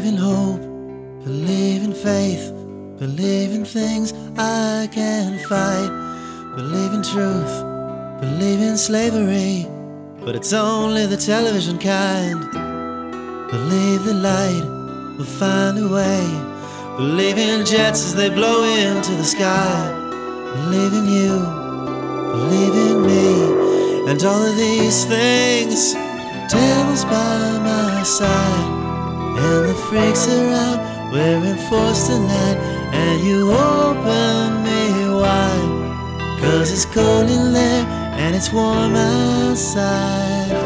Believe in hope, believe in faith, believe in things I can't fight. Believe in truth, believe in slavery, but it's only the television kind. Believe the light will find a way. Believe in jets as they blow into the sky. Believe in you, believe in me, and all of these things. Devil's by my side, and the freaks around wearing forced tonight. And you open me wide, 'cause it's cold in there and it's warm outside.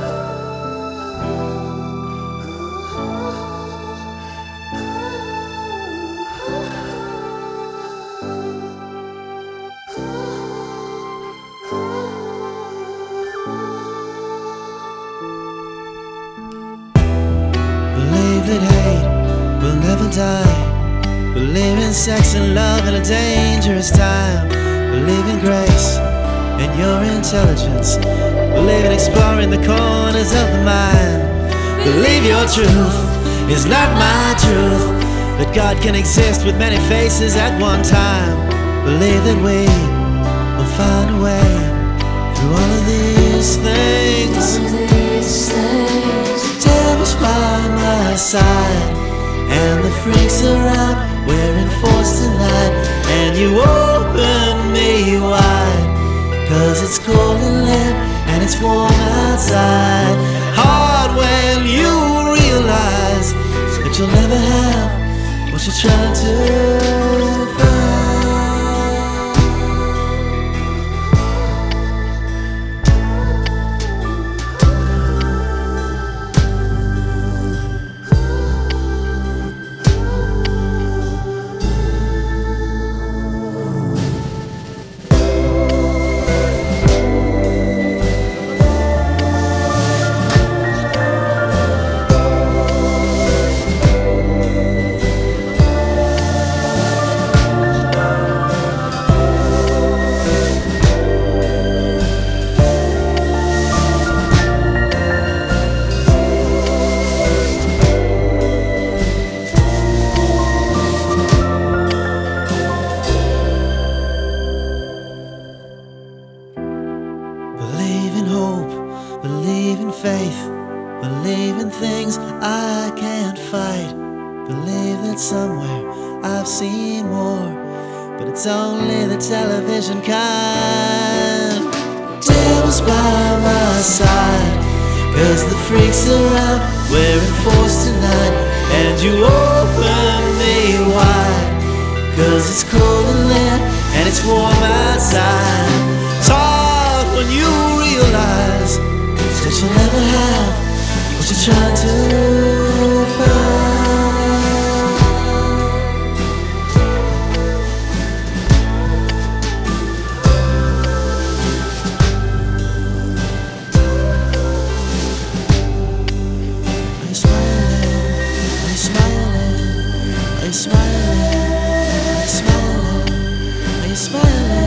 Believe that hate will never die. Believe in sex and love in a dangerous time. Believe in grace and your intelligence. Believe in exploring the corners of the mind. Believe your truth is not my truth, that God can exist with many faces at one time. Believe that we will find a way through all of these things. Devil's by my side, and the freaks around wearing forced tonight. And you open me wide, 'cause it's cold in there and it's warm outside. Hard when you realize that you'll never have what you're trying to find. Believe in hope, believe in faith, believe in things I can't fight. Believe that somewhere I've seen more, but it's only the television kind. Devil's by my side, 'cause the freaks around wearing forced tonight. And you open me wide, 'cause it's cold in there and it's warm outside. It's hard when you realize that you'll never have what you're trying to find. Are you smiling? Are you smiling? Are you smiling? Are you smiling? Are you smiling?